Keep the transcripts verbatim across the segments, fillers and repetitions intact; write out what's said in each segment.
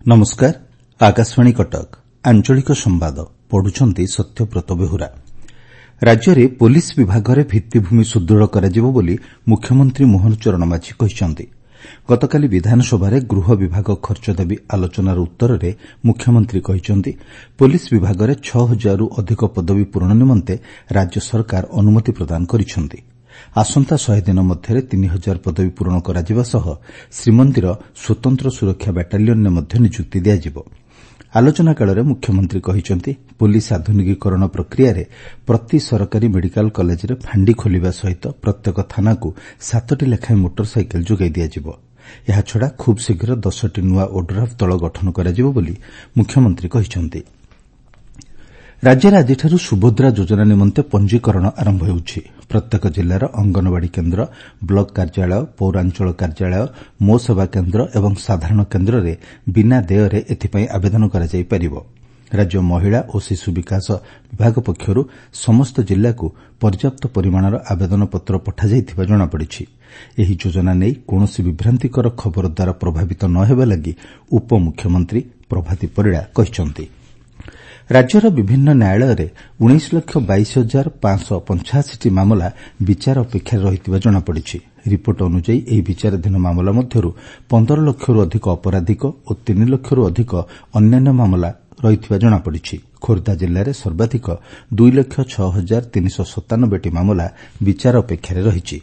नमस्कार। आकाशवाणी कटक आंचलिक संवाद पढ़ुछंती सत्यव्रत बेहुरा। राज्य में पुलिस विभाग में भित्तिभूमि सुदृढ़ कराजिबो बोली मुख्यमंत्री मोहन चरण माझी कहिसंती। गतकाली विधानसभा गृह विभाग खर्च दाबी आलोचनार उत्तर में मुख्यमंत्री कहिसंती पुलिस विभाग में छह हजार रु अधिक पदवी पूरण निमंते राज्य सरकार अनुमति प्रदान करिसंती। आसंता शहे दिन मध्य तीन हजार पदवी पूरण कराजिबा सह श्रीमंदिर स्वतंत्र सुरक्षा बाटालियन ने मध्य नियुक्ति दियाजिबो। आलोचना काल में मुख्यमंत्री कहिसंती पुलिस आधुनिकीकरण प्रक्रिया रे प्रति सरकारी मेडिकल कॉलेज रे फांडी खोलिबा सहित प्रत्येक थाना को सातटी लेखाएं मोटरसाइकेल जोगाई दियाजिबो। एहा छडा खूब शीघ्र दसटी नुआ ओड्राफ दल गठन कराजिबो बोली मुख्यमंत्री कहिसंती। राज्य में आज सुभद्रा योजना निमंते पंजीकरण आरंभ होउछि। प्रत्येक जिलार अंगनवाड़ी केन्द्र, ब्लॉक कार्यालय, पौरांचल कार्यालय, मो सेवा केन्द्र एवं साधारण केन्द्र रे बिना देयरे एथिपाई आवेदन करा जाई परिबो। राज्य महिला और शिशु विकास विभाग पक्षरु समस्त जिला को पर्याप्त परिमाणर आवेदन पत्र पठा जाइथिबा जणा पड़िछि। एही योजना नै कोनोसी विभ्रांतिकर खबर द्वारा प्रभावित न हेबा लागि उपमुख्यमंत्री प्रभाती परिड़ा कहिसंती। राज्यर विभिन्न न्यायालय में उन्नीस लाख बाईस हजार पांच सौ पंचाशी मामला विचार अपेक्षा रही जनापड़ी। रिपोर्ट अनुଯାयी ଏହି विचाराधीन मामला मध्यରୁ पंदर लक्षरू अधिक अपराधिक और तीन लक्षरू अधिक अन्यान्य मामला रही जनापड़ी। खोर्धा जिले में सर्वाधिक दुई लक्ष छह हजार तीन सौ सतानबेटी मामला विचार अपेक्षा रही।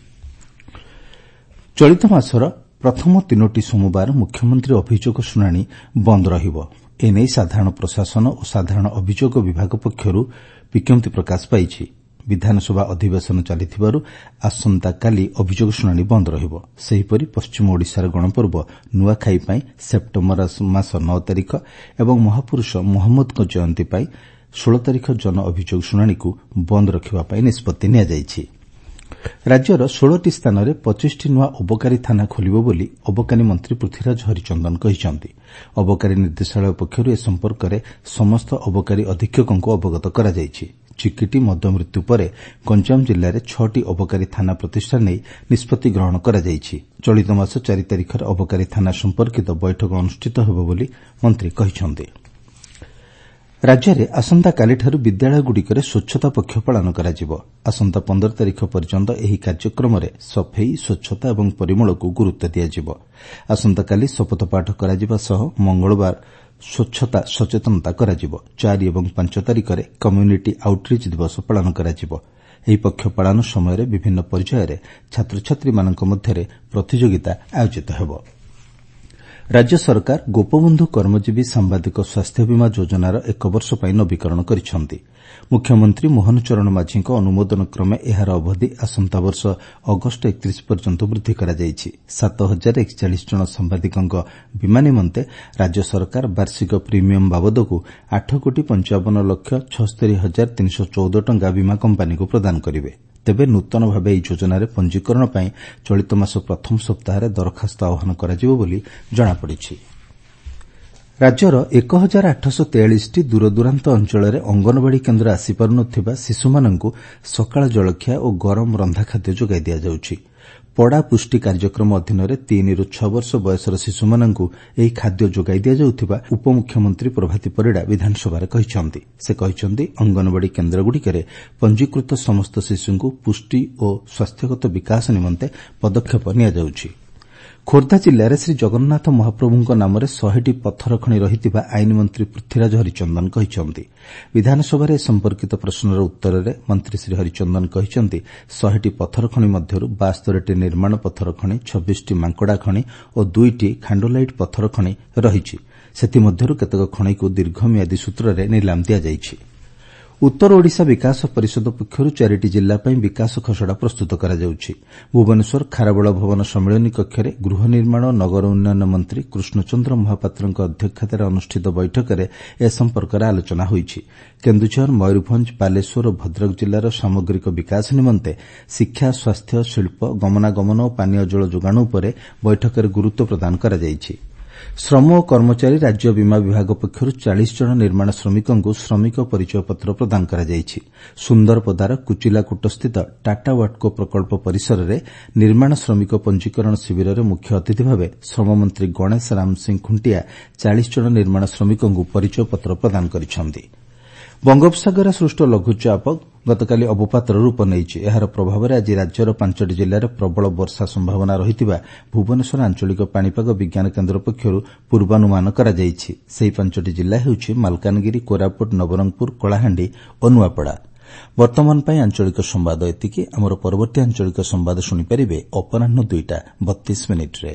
चलित मासर प्रथम तीनोटी सोमवार मुख्यमंत्री अभियोग शुणाणी बंद रहिबो। एने साधारण प्रशासन और साधारण अभियोग विभाग पक्षरू विज्ञप्ति प्रकाश पाइछि। विधानसभा अधिवेशन चलिथिबारु आसंताकाली अभियोग शुणाणी बंद रहिबो। सेहिपरि पश्चिम ओडिशार गणपर्व नुआखाई पई सेप्टेम्बर मास नौ तारिख एवं महापुरुष मोहम्मदଙ୍କ जयंती पई सोलह तारिख जन अभियोग शुणाणी को बंद रखिबा पई निष्पत्ति निया जाइछि। राज्यर षोलटी स्थान में पच्चीस नुआ अबकारी थाना खोलिबो बोली अबकारी मंत्री पृथ्वीराज हरिचंदन कहिसंती। अबकारी निर्देशालय पक्षरु ए संपर्क में समस्त अबकारी अधीक्षकों को अवगत करा जाइछि। चिकिटी मद मृत्यु पर गंजाम जिले में छटी अबकारी थाना प्रतिष्ठा नहीं निष्पत्ति ग्रहण करा जाइछि। चलित मास चार तारिखर अबकारी थाना संपर्कित बैठक अनुष्ठित हेबो बोली मंत्री कहिसंती। राज्य में आसंताकालिठारु विद्यालयगुड़िकरे स्वच्छता पक्ष पालन कराजिबो। आसंता पंद्रह तारिख पर्यंत एही कार्यक्रम में सफेई, स्वच्छता एवं परिमल को गुरुत्व दियाजिबो। आसंताकाली शपथ पाठ कराजिबा सह मंगलवार स्वच्छता सचेतनता कराजिबो। चार एवं पांच तारिख में कम्युनिटी आउटरीच दिवस पालन कराजिबो। एही पक्ष पालन समय विभिन्न पर्यायर छात्र छात्री मानक मध्यरे प्रतियोगिता आयोजित हेबो। राज्य सरकार गोपबंधु कर्मजीवी सांबादिक स्वास्थ्य बीमा योजनार एक वर्ष पर नवीकरण करिसंती। मुख्यमंत्री मोहन चरण माझी अनुमोदन क्रमे एहार अवधि आसंता वर्ष अगस्ट एकतीस पर्यंत वृद्धि करा जाइछि। सात हजार एकचालीस जन सांबादिकों बीमा निमंते राज्य सरकार वार्षिक प्रिमियम बाबदकू आठ कोटी पंचावन लक्ष छस्तरी हजार तीन सौ चौदह टंका बीमा कंपानी को प्रदान करिवे। तेबे नूतन भाव ଏହି ଯୋଜନାରେ पंजीकरण ପାଇଁ ଚଳିତ ମାସ ପ୍ରଥମ ସପ୍ତାହରେ ଦରଖାସ୍ତ ଆହ୍ୱାନ କରାଯିବ ବୋଲି ଜଣାପଡ଼ିଛି। राज्यर एक हजार आठश तेयालीस टी दूरदूरांत अंचଳରେ अंगनवाड़ी केन्द्र ଆସିପାରୁନଥିବା ଶିଶୁମାନଙ୍କୁ ସକାଳ ଜଳଖିଆ ଓ ଗରମ ରନ୍ଧା ଖାଦ୍ୟ ଯୋଗାଇ ଦିଆଯାଉଛି। पड़ा पुष्टि कार्यक्रम अधीन तीन रु छह वर्ष बयसर शिशुମାନଙ୍କୁ ଏହି ଖାଦ୍ୟ ଯୋଗାଇ ଦିଆଯାଉଥିବା उपमुख्यमंत्री प्रभाती परिड़ा विधानसभा कहिसंती। से कहिसंती अंगनवाड़ी केन्द्रगुड़िकरे पंजीकृत समस्त शिशुଙ୍କୁ पुष्टि और स्वास्थ्यगत विकास निमंते पदक्षेप निया जाउछि। खोर्धा जिले श्री जगन्नाथ महाप्रभुଙ୍କ नामରେ शहेटी पत्थर खଣି रहिଥିବା आईन मंत्री पृथ्वीराज हरिचंदन कहिसंती। विधानसभा संपर्कित प्रश्नर उत्तर में मंत्री श्री हरिचंदन कहिसंती शहेटी पत्थर खଣି मध्यରୁ बास्तरीटी निर्माण पत्थर खଣି, छब्बीसटी मांकड़ा खଣି और दुईटी खांडोलाइट पत्थर खଣି रहिछि। सेथिमध्यରୁ केतेक खणिକୁ दीर्घमियादी सूत्ररे निलाम दिया जाइछि। उत्तर ओडिशा विकास परिषद पक्षरु चारिटी जिला ପାଇଁ विकास खसड़ा प्रस्तुत करा जाउछि। भुवनेश्वर खारबेल भवन सम्मेलनी कक्षरे गृह निर्माण और नगर उन्नयन मंत्री कृष्णचंद्र महापात्रଙ୍କ अध्यक्षताରେ अनुष्ठित बैठकରେ ए संपर्कରେ आलोचना होइछि। केन्दुझर, मयूरभंज, बालेश्वर और भद्रक जिलार सामग्रिक विकास निमंते शिक्षा, स्वास्थ्य, शिल्प, गमनागमन और पानीय जल जोगाण उपरे बैठकରେ गुरुत्व प्रदान करा जाइछि। ଶ୍ରମ ଓ କର୍ମଚାରୀ ରାଜ୍ୟ ବୀମା ବିଭାଗ ପକ୍ଷରୁ ଚାଳିଶ ଜଣ ନିର୍ମାଣ ଶ୍ରମିକଙ୍କୁ ଶ୍ରମିକ ପରିଚୟ ପତ୍ର ପ୍ରଦାନ କରାଯାଇଛି। ସୁନ୍ଦରପଦାର କୁଚିଲାକୁଟସ୍ଥିତ ଟାଟା ୱାଟ୍କୋ ପ୍ରକଳ୍ପ ପରିସରରେ ନିର୍ମାଣ ଶ୍ରମିକ ପଞ୍ଜୀକରଣ ଶିବିରରେ ମୁଖ୍ୟ ଅତିଥି ଭାବେ ଶ୍ରମମନ୍ତ୍ରୀ ଗଣେଶ ରାମ ସିଂ ଖୁଣ୍ଟିଆ ଚାଳିଶ ଜଣ ନିର୍ମାଣ ଶ୍ରମିକଙ୍କୁ ପରିଚୟ ପତ୍ର ପ୍ରଦାନ କରିଛନ୍ତି। ବଙ୍ଗୋପସାଗରରେ ସୃଷ୍ଟ ଲଘୁଚାପ ଗତକାଲି ଅବପାତର ରୂପ ନେଇଛି। ଏହାର ପ୍ରଭାବରେ ଆଜି ରାଜ୍ୟର ପାଞ୍ଚଟି ଜିଲ୍ଲାରେ ପ୍ରବଳ ବର୍ଷା ସମ୍ଭାବନା ରହିଥିବା ଭୁବନେଶ୍ୱର ଆଞ୍ଚଳିକ ପାଣିପାଗ ବିଜ୍ଞାନ କେନ୍ଦ୍ର ପକ୍ଷରୁ ପୂର୍ବାନୁମାନ କରାଯାଇଛି। ସେହି ପାଞ୍ଚଟି ଜିଲ୍ଲା ହେଉଛି ମାଲକାନଗିରି, କୋରାପୁଟ, ନବରଙ୍ଗପୁର, କଳାହାଣ୍ଡି ଓ ନୂଆପଡ଼ା। ବର୍ତ୍ତମାନ ପାଇଁ ଆଞ୍ଚଳିକ ସମ୍ବାଦ ଏତିକି। ଆମର ପରବର୍ତ୍ତୀ ଆଞ୍ଚଳିକ ସମ୍ବାଦ ଶୁଣିପାରିବେ ଅପରାହ୍ନ ଦୁଇଟା ବତିଶ ମିନିଟ୍ରେ।